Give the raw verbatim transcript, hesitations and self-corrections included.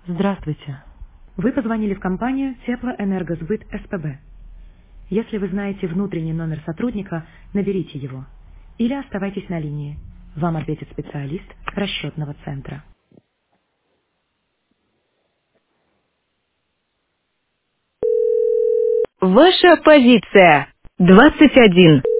Здравствуйте. Вы позвонили в компанию Теплоэнергосбыт СПБ. Если вы знаете внутренний номер сотрудника, наберите его. Или оставайтесь на линии. Вам ответит специалист расчетного центра. Ваша позиция. двадцать один.